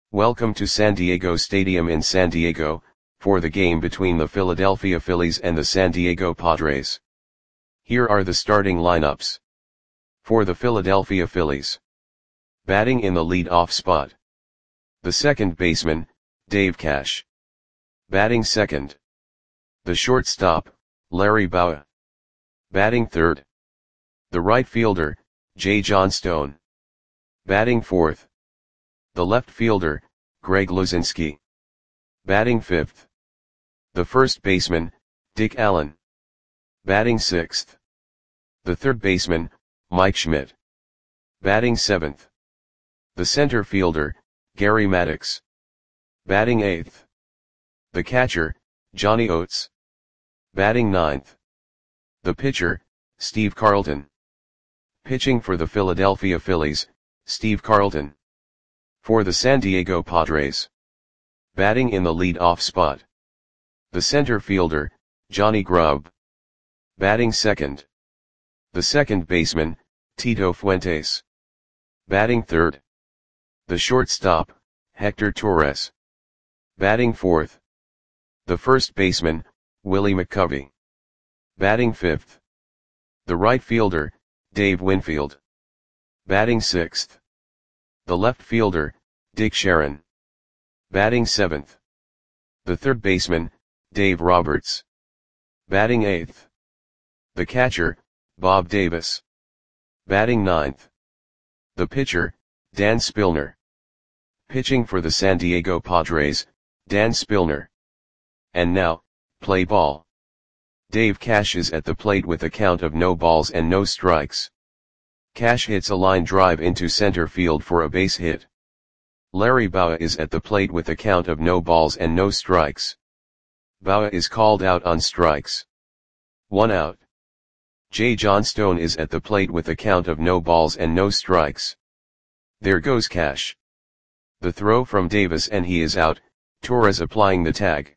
Welcome to San Diego Stadium in San Diego, for the game between the Philadelphia Phillies and the San Diego Padres. Here are the starting lineups. For the Philadelphia Phillies. Batting in the lead-off spot. The second baseman, Dave Cash. Batting second. The shortstop, Larry Bowa. Batting third. The right fielder, Jay Johnstone. Batting fourth. The left fielder, Greg Luzinski. Batting fifth. The first baseman, Dick Allen. Batting sixth. The third baseman, Mike Schmidt. Batting seventh. The center fielder, Gary Maddox. Batting eighth. The catcher, Johnny Oates. Batting ninth. The pitcher, Steve Carlton. Pitching for the Philadelphia Phillies, Steve Carlton. For the San Diego Padres. Batting in the lead-off spot. The center fielder, Johnny Grubb. Batting second. The second baseman, Tito Fuentes. Batting third. The shortstop, Hector Torres. Batting fourth. The first baseman, Willie McCovey. Batting fifth. The right fielder, Dave Winfield. Batting sixth. The left fielder, Dick Sharon. Batting seventh. The third baseman, Dave Roberts. Batting eighth. The catcher, Bob Davis. Batting ninth. The pitcher, Dan Spillner. Pitching for the San Diego Padres, Dan Spillner. And now, play ball. Dave Cash is at the plate with a count of no balls and no strikes. Cash hits a line drive into center field for a base hit. Larry Bowa is at the plate with a count of no balls and no strikes. Bowa is called out on strikes. 1 out. Jay Johnstone is at the plate with a count of no balls and no strikes. There goes Cash. The throw from Davis and he is out, Torres applying the tag.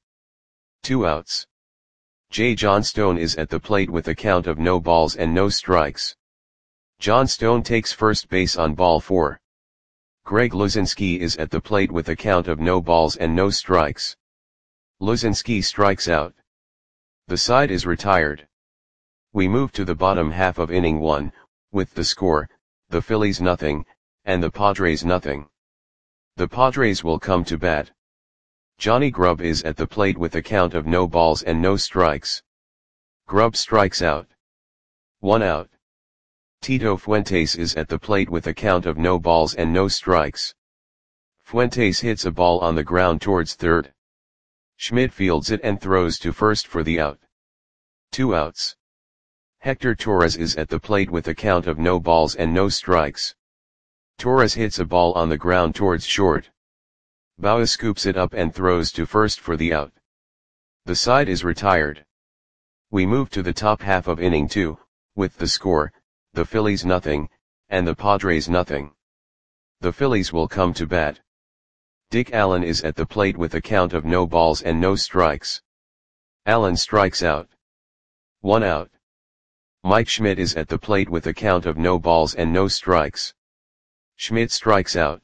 2 outs. Jay Johnstone is at the plate with a count of no balls and no strikes. Johnstone takes first base on ball 4. Greg Luzinski is at the plate with a count of no balls and no strikes. Luzinski strikes out. The side is retired. We move to the bottom half of inning 1, with the score, the Phillies nothing, and the Padres nothing. The Padres will come to bat. Johnny Grubb is at the plate with a count of no balls and no strikes. Grubb strikes out. 1 out. Tito Fuentes is at the plate with a count of no balls and no strikes. Fuentes hits a ball on the ground towards third. Schmidt fields it and throws to first for the out. 2 outs. Hector Torres is at the plate with a count of no balls and no strikes. Torres hits a ball on the ground towards short. Bowa scoops it up and throws to first for the out. The side is retired. We move to the top half of inning 2, with the score, the Phillies nothing, and the Padres nothing. The Phillies will come to bat. Dick Allen is at the plate with a count of no balls and no strikes. Allen strikes out. 1 out. Mike Schmidt is at the plate with a count of no balls and no strikes. Schmidt strikes out.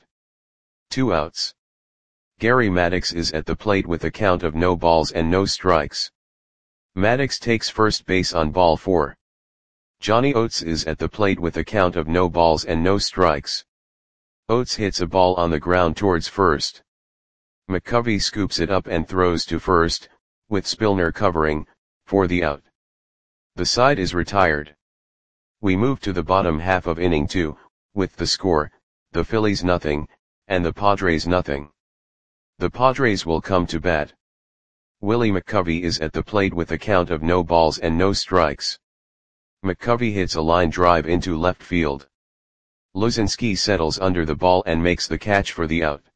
2 outs. Gary Maddox is at the plate with a count of no balls and no strikes. Maddox takes first base on ball 4. Johnny Oates is at the plate with a count of no balls and no strikes. Oates hits a ball on the ground towards first. McCovey scoops it up and throws to first, with Spillner covering, for the out. The side is retired. We move to the bottom half of inning 2, with the score, the Phillies nothing, and the Padres nothing. The Padres will come to bat. Willie McCovey is at the plate with a count of no balls and no strikes. McCovey hits a line drive into left field. Luzinski settles under the ball and makes the catch for the out.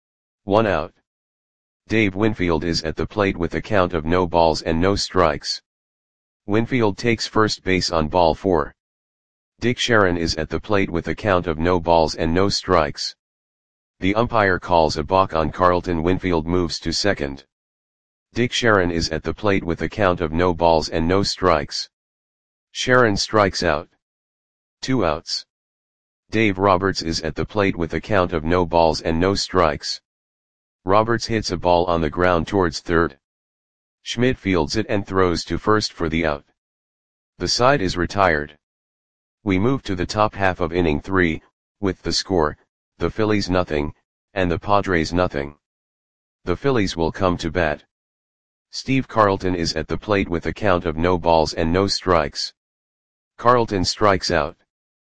1 out. Dave Winfield is at the plate with a count of no balls and no strikes. Winfield takes first base on ball 4. Dick Sharon is at the plate with a count of no balls and no strikes. The umpire calls a balk on Carlton. Winfield moves to second. Dick Sharon is at the plate with a count of no balls and no strikes. Sharon strikes out. 2 outs. Dave Roberts is at the plate with a count of no balls and no strikes. Roberts hits a ball on the ground towards third. Schmidt fields it and throws to first for the out. The side is retired. We move to the top half of inning 3, with the score, the Phillies nothing, and the Padres nothing. The Phillies will come to bat. Steve Carlton is at the plate with a count of no balls and no strikes. Carlton strikes out.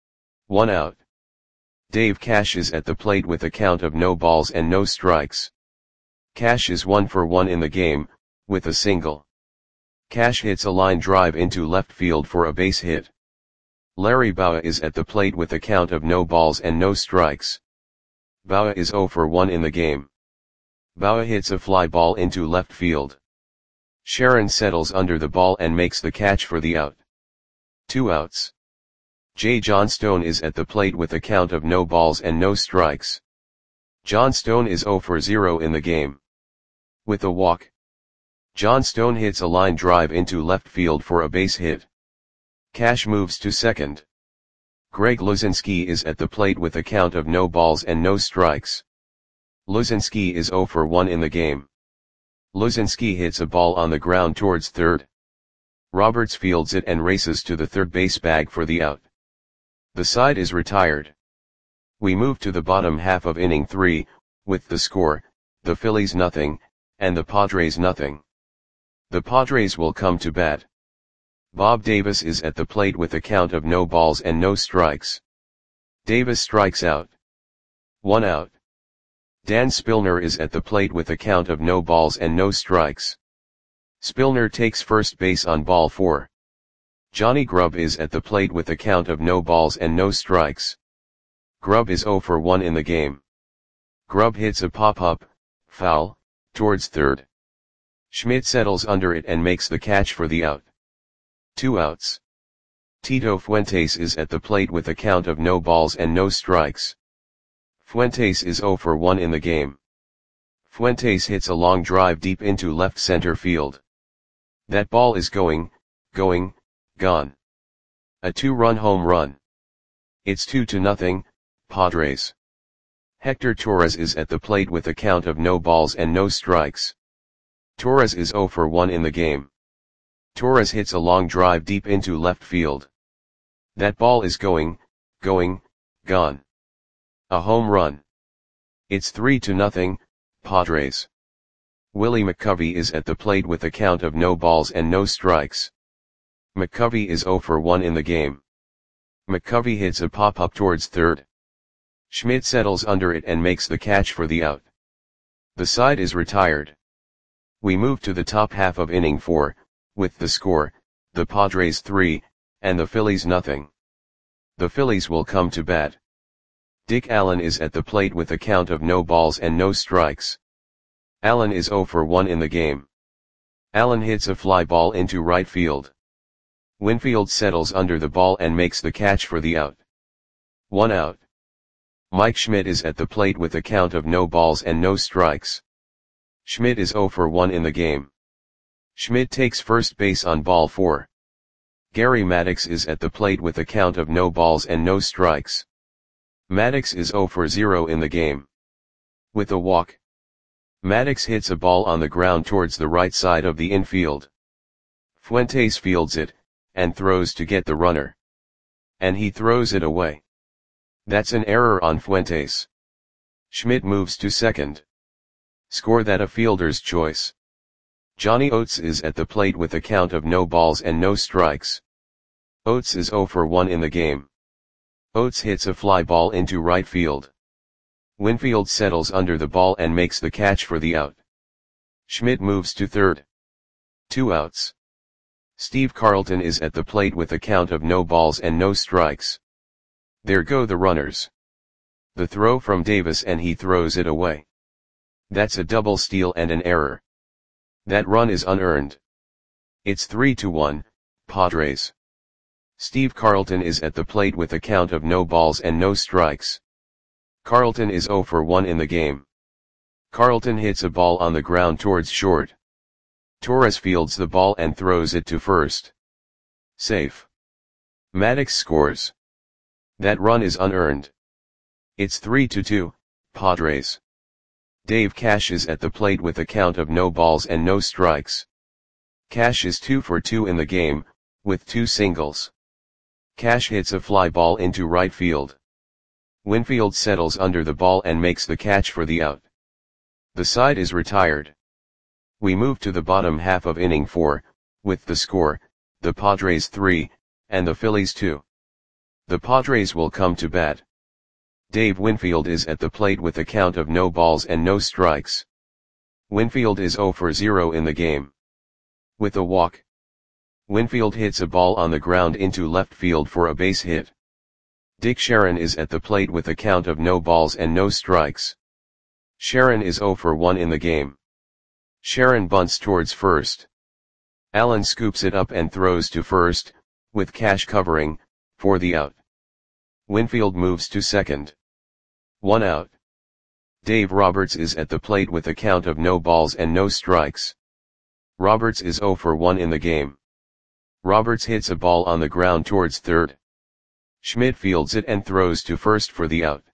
1 out. Dave Cash is at the plate with a count of no balls and no strikes. Cash is 1 for 1 in the game, with a single. Cash hits a line drive into left field for a base hit. Larry Bowa is at the plate with a count of no balls and no strikes. Bowa is 0 for 1 in the game. Bowa hits a fly ball into left field. Sharon settles under the ball and makes the catch for the out. 2 outs. J. Johnstone is at the plate with a count of no balls and no strikes. Johnstone is 0 for 0 in the game. With a walk, Johnstone hits a line drive into left field for a base hit. Cash moves to second. Greg Luzinski is at the plate with a count of no balls and no strikes. Luzinski is 0 for 1 in the game. Luzinski hits a ball on the ground towards third. Roberts fields it and races to the third base bag for the out. The side is retired. We move to the bottom half of inning 3, with the score, the Phillies nothing, and the Padres nothing. The Padres will come to bat. Bob Davis is at the plate with a count of no balls and no strikes. Davis strikes out. 1 out. Dan Spillner is at the plate with a count of no balls and no strikes. Spillner takes first base on ball 4. Johnny Grubb is at the plate with a count of no balls and no strikes. Grubb is 0 for 1 in the game. Grubb hits a pop-up, foul, towards third. Schmidt settles under it and makes the catch for the out. 2 outs. Tito Fuentes is at the plate with a count of no balls and no strikes. Fuentes is 0 for 1 in the game. Fuentes hits a long drive deep into left center field. That ball is gone. A 2-run home run. It's 2-0, Padres. Hector Torres is at the plate with a count of no balls and no strikes. Torres is 0 for 1 in the game. Torres hits a long drive deep into left field. That ball is gone. A home run. It's 3-0, Padres. Willie McCovey is at the plate with a count of no balls and no strikes. McCovey is 0 for 1 in the game. McCovey hits a pop-up towards third. Schmidt settles under it and makes the catch for the out. The side is retired. We move to the top half of inning 4, with the score, the Padres 3, and the Phillies nothing. The Phillies will come to bat. Dick Allen is at the plate with a count of no balls and no strikes. Allen is 0 for 1 in the game. Allen hits a fly ball into right field. Winfield settles under the ball and makes the catch for the out. 1 out. Mike Schmidt is at the plate with a count of no balls and no strikes. Schmidt is 0 for 1 in the game. Schmidt takes first base on ball 4. Gary Maddox is at the plate with a count of no balls and no strikes. Maddox is 0 for 0 in the game. With a walk, Maddox hits a ball on the ground towards the right side of the infield. Fuentes fields it, and throws to get the runner. And he throws it away. That's an error on Fuentes. Schmidt moves to second. Score that a fielder's choice. Johnny Oates is at the plate with a count of no balls and no strikes. Oates is 0 for 1 in the game. Oates hits a fly ball into right field. Winfield settles under the ball and makes the catch for the out. Schmidt moves to third. 2 outs. Steve Carlton is at the plate with a count of no balls and no strikes. There go the runners. The throw from Davis and he throws it away. That's a double steal and an error. That run is unearned. It's 3-1, Padres. Steve Carlton is at the plate with a count of no balls and no strikes. Carlton is 0 for 1 in the game. Carlton hits a ball on the ground towards short. Torres fields the ball and throws it to first. Safe. Maddox scores. That run is unearned. It's 3-2, Padres. Dave Cash is at the plate with a count of no balls and no strikes. Cash is 2 for 2 in the game, with 2 singles. Cash hits a fly ball into right field. Winfield settles under the ball and makes the catch for the out. The side is retired. We move to the bottom half of inning 4, with the score, the Padres 3, and the Phillies 2. The Padres will come to bat. Dave Winfield is at the plate with a count of no balls and no strikes. Winfield is 0 for 0 in the game. With a walk, Winfield hits a ball on the ground into left field for a base hit. Dick Sharon is at the plate with a count of no balls and no strikes. Sharon is 0 for 1 in the game. Sharon bunts towards first. Allen scoops it up and throws to first, with Cash covering, for the out. Winfield moves to second. 1 out. Dave Roberts is at the plate with a count of no balls and no strikes. Roberts is 0 for 1 in the game. Roberts hits a ball on the ground towards third. Schmidt fields it and throws to first for the out.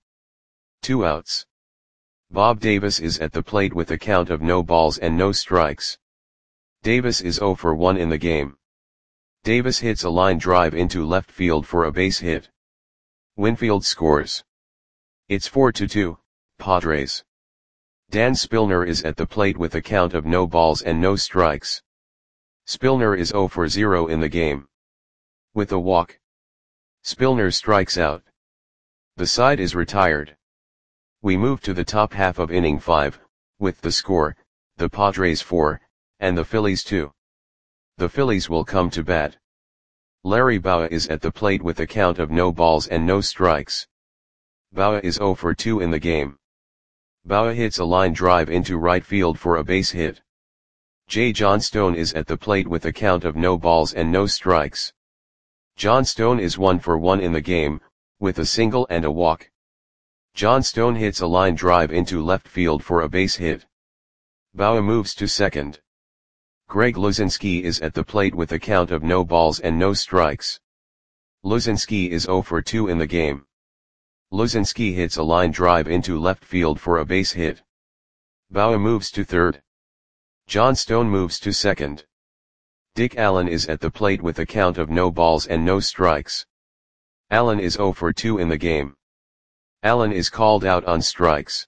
2 outs. Bob Davis is at the plate with a count of no balls and no strikes. Davis is 0 for 1 in the game. Davis hits a line drive into left field for a base hit. Winfield scores. It's 4-2, Padres. Dan Spillner is at the plate with a count of no balls and no strikes. Spillner is 0 for 0 in the game. With a walk, Spillner strikes out. The side is retired. We move to the top half of inning 5, with the score, the Padres 4, and the Phillies 2. The Phillies will come to bat. Larry Bowa is at the plate with a count of no balls and no strikes. Bowa is 0 for 2 in the game. Bowa hits a line drive into right field for a base hit. Jay Johnstone is at the plate with a count of no balls and no strikes. Johnstone is 1 for 1 in the game, with a single and a walk. Johnstone hits a line drive into left field for a base hit. Bowa moves to second. Greg Luzinski is at the plate with a count of no balls and no strikes. Luzinski is 0 for 2 in the game. Luzinski hits a line drive into left field for a base hit. Bowa moves to third. Johnstone moves to second. Dick Allen is at the plate with a count of no balls and no strikes. Allen is 0 for 2 in the game. Allen is called out on strikes.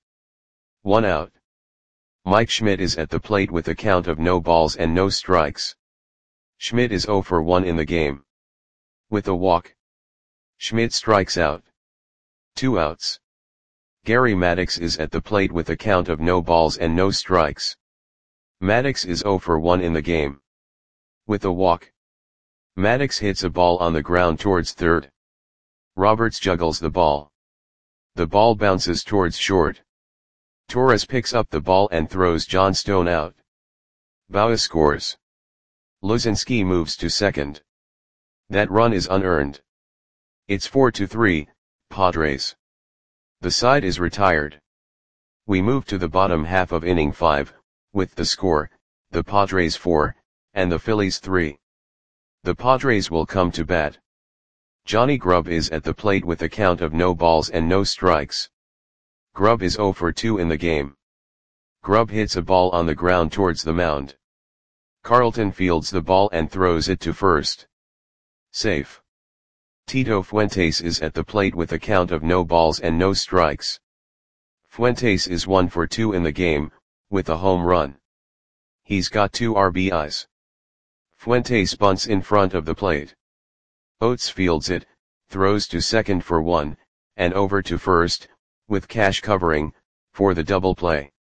1 out. Mike Schmidt is at the plate with a count of no balls and no strikes. Schmidt is 0 for 1 in the game. With a walk, Schmidt strikes out. 2 outs. Gary Maddox is at the plate with a count of no balls and no strikes. Maddox is 0 for 1 in the game. With a walk, Maddox hits a ball on the ground towards third. Roberts juggles the ball. The ball bounces towards short. Torres picks up the ball and throws Johnstone out. Bowa scores. Luzinski moves to second. That run is unearned. It's 4-3, Padres. The side is retired. We move to the bottom half of inning 5, with the score, the Padres 4, and the Phillies 3. The Padres will come to bat. Johnny Grubb is at the plate with a count of no balls and no strikes. Grubb is 0 for 2 in the game. Grubb hits a ball on the ground towards the mound. Carlton fields the ball and throws it to first. Safe. Tito Fuentes is at the plate with a count of no balls and no strikes. Fuentes is 1 for 2 in the game, with a home run. He's got 2 RBIs. Fuentes bunts in front of the plate. Oates fields it, throws to second for 1, and over to first, with Cash covering, for the double play.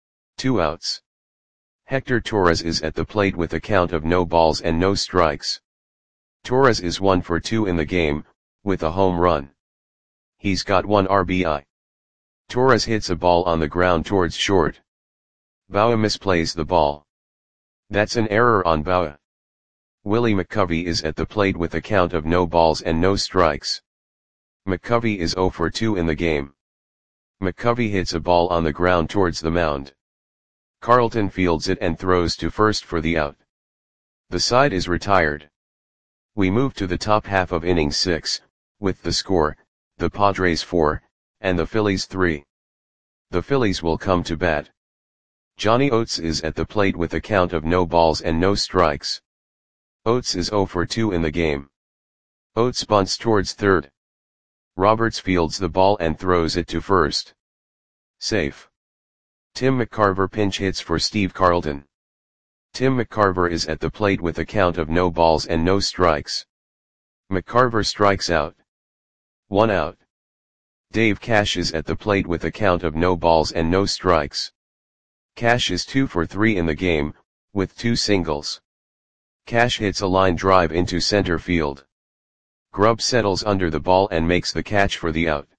2 outs. Hector Torres is at the plate with a count of no balls and no strikes. Torres is 1 for 2 in the game, with a home run. He's got 1 RBI. Torres hits a ball on the ground towards short. Bowa misplays the ball. That's an error on Bowa. Willie McCovey is at the plate with a count of no balls and no strikes. McCovey is 0 for 2 in the game. McCovey hits a ball on the ground towards the mound. Carlton fields it and throws to first for the out. The side is retired. We move to the top half of inning 6, with the score, the Padres 4, and the Phillies 3. The Phillies will come to bat. Johnny Oates is at the plate with a count of no balls and no strikes. Oates is 0 for 2 in the game. Oates bunts towards third. Roberts fields the ball and throws it to first. Safe. Tim McCarver pinch hits for Steve Carlton. Tim McCarver is at the plate with a count of no balls and no strikes. McCarver strikes out. 1 out. Dave Cash is at the plate with a count of no balls and no strikes. Cash is 2 for 3 in the game, with 2 singles. Cash hits a line drive into center field. Grubb settles under the ball and makes the catch for the out.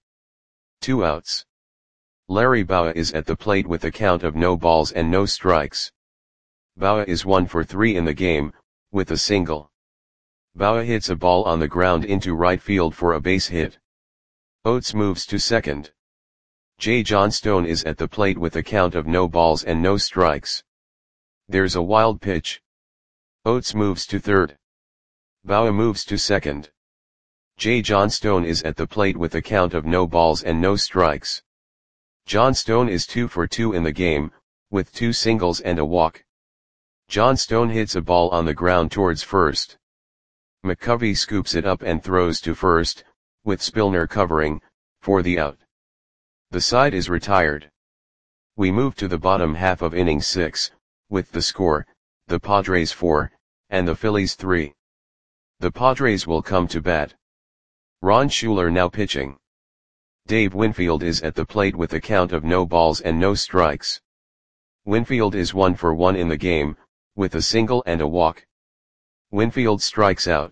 2 outs. Larry Bowa is at the plate with a count of no balls and no strikes. Bowa is 1 for 3 in the game, with a single. Bowa hits a ball on the ground into right field for a base hit. Oates moves to second. Jay Johnstone is at the plate with a count of no balls and no strikes. There's a wild pitch. Oates moves to third. Bowa moves to second. Jay Johnstone is at the plate with a count of no balls and no strikes. Johnstone is 2 for 2 in the game, with 2 singles and a walk. Johnstone hits a ball on the ground towards first. McCovey scoops it up and throws to first, with Spillner covering, for the out. The side is retired. We move to the bottom half of inning 6, with the score, the Padres 4, and the Phillies 3. The Padres will come to bat. Ron Schuler now pitching. Dave Winfield is at the plate with a count of no balls and no strikes. Winfield is 1 for 1 in the game, with a single and a walk. Winfield strikes out.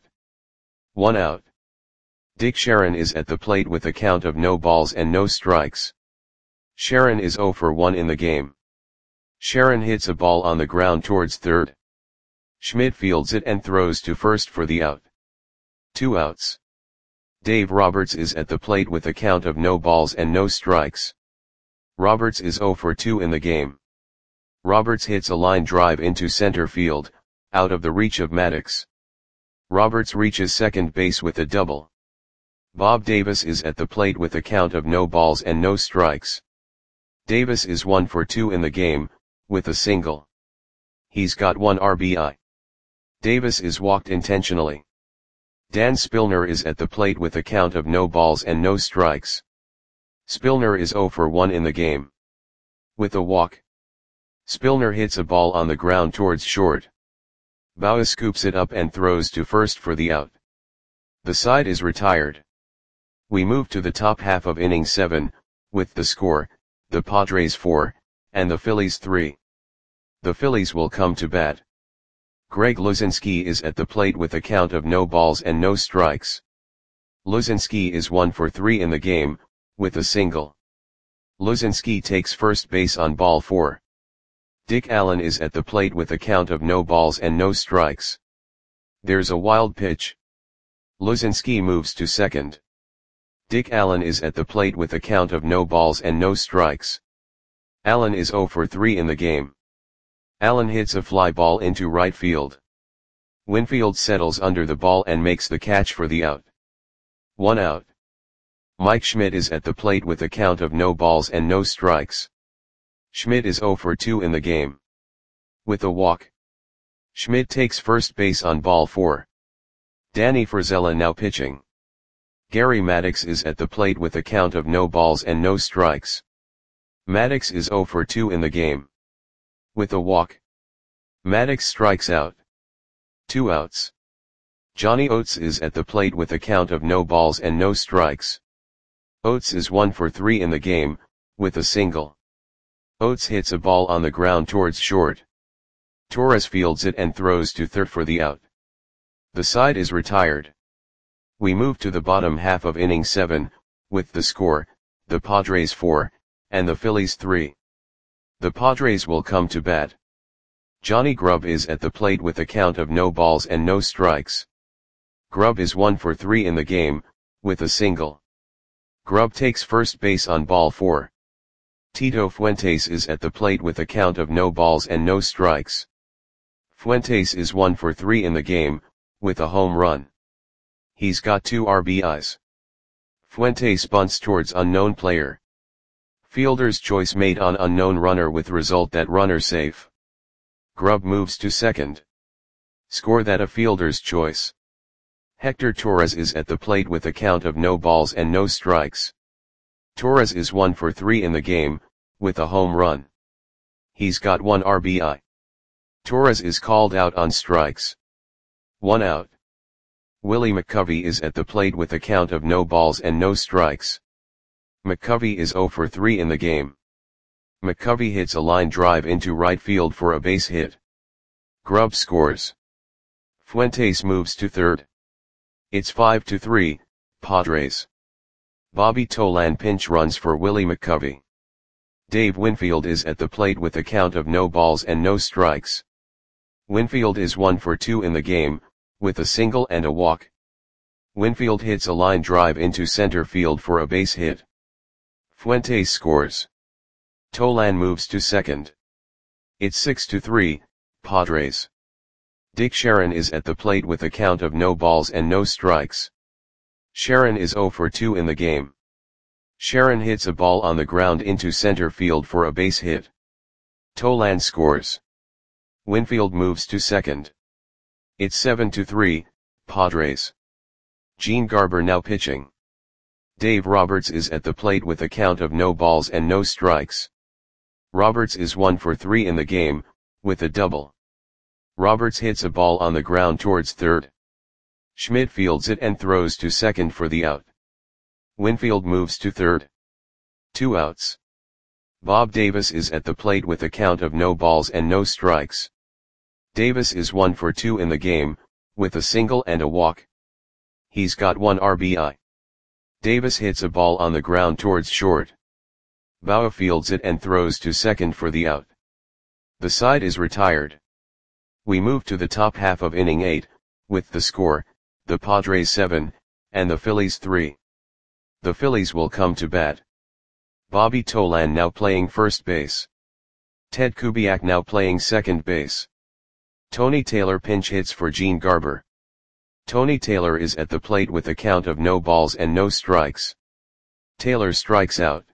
1 out. Dick Sharon is at the plate with a count of no balls and no strikes. Sharon is 0 for 1 in the game. Sharon hits a ball on the ground towards third. Schmidt fields it and throws to first for the out. 2 outs. Dave Roberts is at the plate with a count of no balls and no strikes. Roberts is 0 for 2 in the game. Roberts hits a line drive into center field, out of the reach of Maddox. Roberts reaches second base with a double. Bob Davis is at the plate with a count of no balls and no strikes. Davis is 1 for 2 in the game, with a single. He's got 1 RBI. Davis is walked intentionally. Dan Spillner is at the plate with a count of no balls and no strikes. Spillner is 0 for 1 in the game. With a walk. Spillner hits a ball on the ground towards short. Bowa scoops it up and throws to first for the out. The side is retired. We move to the top half of inning 7, with the score, the Padres 4, and the Phillies 3. The Phillies will come to bat. Greg Luzinski is at the plate with a count of no balls and no strikes. Luzinski is 1 for 3 in the game, with a single. Luzinski takes first base on ball 4. Dick Allen is at the plate with a count of no balls and no strikes. There's a wild pitch. Luzinski moves to second. Dick Allen is at the plate with a count of no balls and no strikes. Allen is 0 for 3 in the game. Allen hits a fly ball into right field. Winfield settles under the ball and makes the catch for the out. 1 out. Mike Schmidt is at the plate with a count of no balls and no strikes. Schmidt is 0 for 2 in the game. With a walk. Schmidt takes first base on ball 4. Danny Frizella now pitching. Gary Maddox is at the plate with a count of no balls and no strikes. Maddox is 0 for 2 in the game. With a walk. Maddox strikes out. 2 outs. Johnny Oates is at the plate with a count of no balls and no strikes. Oates is 1 for 3 in the game, with a single. Oates hits a ball on the ground towards short. Torres fields it and throws to third for the out. The side is retired. We move to the bottom half of inning 7, with the score, the Padres 4, and the Phillies 3. The Padres will come to bat. Johnny Grubb is at the plate with a count of no balls and no strikes. Grubb is 1 for 3 in the game, with a single. Grubb takes first base on ball 4. Tito Fuentes is at the plate with a count of no balls and no strikes. Fuentes is 1 for 3 in the game, with a home run. He's got 2 RBIs. Fuentes bunts towards unknown player. Fielder's choice made on unknown runner with result that runner safe. Grubb moves to second. Score that a fielder's choice. Hector Torres is at the plate with a count of no balls and no strikes. Torres is 1 for 3 in the game, with a home run. He's got 1 RBI. Torres is called out on strikes. 1 out. Willie McCovey is at the plate with a count of no balls and no strikes. McCovey is 0 for 3 in the game. McCovey hits a line drive into right field for a base hit. Grubb scores. Fuentes moves to third. It's 5-3, Padres. Bobby Tolan pinch runs for Willie McCovey. Dave Winfield is at the plate with a count of no balls and no strikes. Winfield is 1 for 2 in the game, with a single and a walk. Winfield hits a line drive into center field for a base hit. Fuentes scores. Tolan moves to second. It's 6-3, Padres. Dick Sharon is at the plate with a count of no balls and no strikes. Sharon is 0 for 2 in the game. Sharon hits a ball on the ground into center field for a base hit. Tolan scores. Winfield moves to second. It's 7-3, Padres. Gene Garber now pitching. Dave Roberts is at the plate with a count of no balls and no strikes. Roberts is 1 for 3 in the game, with a double. Roberts hits a ball on the ground towards third. Schmidt fields it and throws to second for the out. Winfield moves to third. 2 outs. Bob Davis is at the plate with a count of no balls and no strikes. Davis is 1 for 2 in the game, with a single and a walk. He's got 1 RBI. Davis hits a ball on the ground towards short. Bauer fields it and throws to second for the out. The side is retired. We move to the top half of inning 8, with the score, the Padres 7, and the Phillies 3. The Phillies will come to bat. Bobby Tolan now playing first base. Ted Kubiak now playing second base. Tony Taylor pinch hits for Gene Garber. Tony Taylor is at the plate with a count of no balls and no strikes. Taylor strikes out.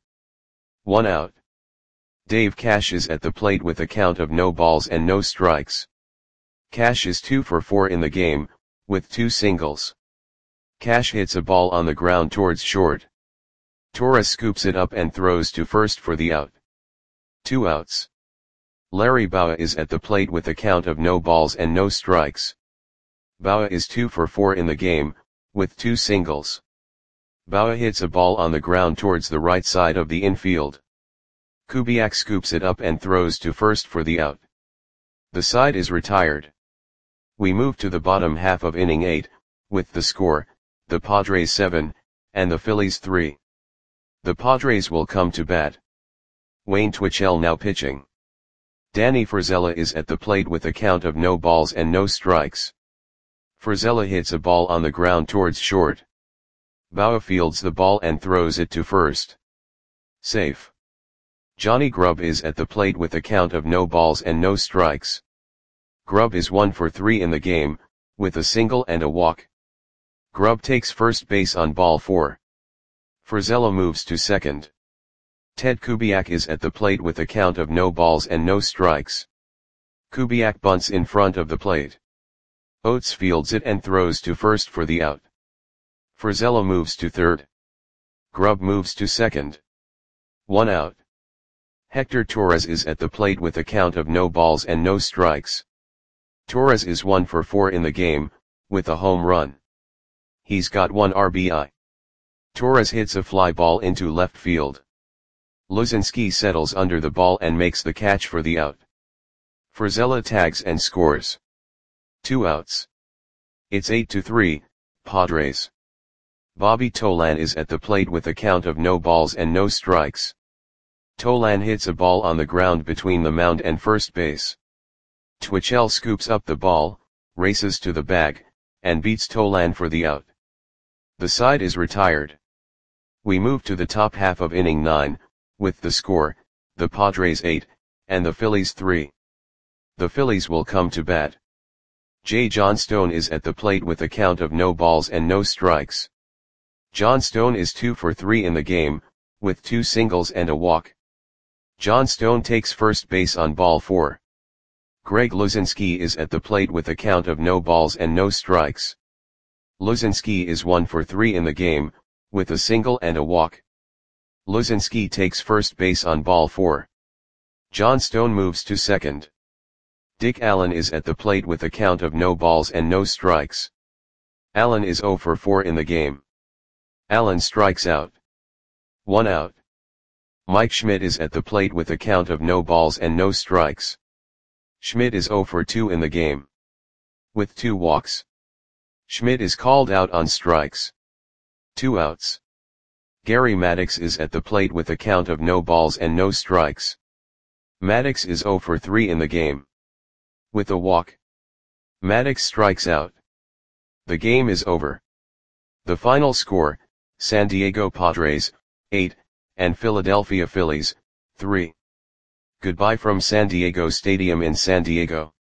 1 out. Dave Cash is at the plate with a count of no balls and no strikes. Cash is 2 for 4 in the game, with 2 singles. Cash hits a ball on the ground towards short. Torres scoops it up and throws to first for the out. 2 outs. Larry Bowa is at the plate with a count of no balls and no strikes. Bowa is 2 for 4 in the game, with 2 singles. Bowa hits a ball on the ground towards the right side of the infield. Kubiak scoops it up and throws to first for the out. The side is retired. We move to the bottom half of inning 8, with the score, the Padres 7, and the Phillies 3. The Padres will come to bat. Wayne Twitchell now pitching. Danny Frizella is at the plate with a count of no balls and no strikes. Frizella hits a ball on the ground towards short. Bowa fields the ball and throws it to first. Safe. Johnny Grubb is at the plate with a count of no balls and no strikes. Grubb is 1 for 3 in the game, with a single and a walk. Grubb takes first base on ball 4. Frizella moves to second. Ted Kubiak is at the plate with a count of no balls and no strikes. Kubiak bunts in front of the plate. Oates fields it and throws to first for the out. Frizella moves to third. Grubb moves to second. 1 out. Hector Torres is at the plate with a count of no balls and no strikes. Torres is 1 for 4 in the game, with a home run. He's got 1 RBI. Torres hits a fly ball into left field. Luzinski settles under the ball and makes the catch for the out. Frizella tags and scores. 2 outs. It's 8-3, Padres. Bobby Tolan is at the plate with a count of no balls and no strikes. Tolan hits a ball on the ground between the mound and first base. Twitchell scoops up the ball, races to the bag, and beats Tolan for the out. The side is retired. We move to the top half of inning 9, with the score, the Padres 8, and the Phillies 3. The Phillies will come to bat. J. Johnstone is at the plate with a count of no balls and no strikes. Johnstone is 2 for 3 in the game, with 2 singles and a walk. John Stone takes first base on ball 4. Greg Luzinski is at the plate with a count of no balls and no strikes. Luzinski is 1 for 3 in the game, with a single and a walk. Luzinski takes first base on ball 4. John Stone moves to second. Dick Allen is at the plate with a count of no balls and no strikes. Allen is 0 for 4 in the game. Allen strikes out. 1 out. Mike Schmidt is at the plate with a count of no balls and no strikes. Schmidt is 0 for 2 in the game. With 2 walks. Schmidt is called out on strikes. 2 outs. Gary Maddox is at the plate with a count of no balls and no strikes. Maddox is 0 for 3 in the game. With a walk. Maddox strikes out. The game is over. The final score, San Diego Padres, 8, and Philadelphia Phillies, 3. Goodbye from San Diego Stadium in San Diego.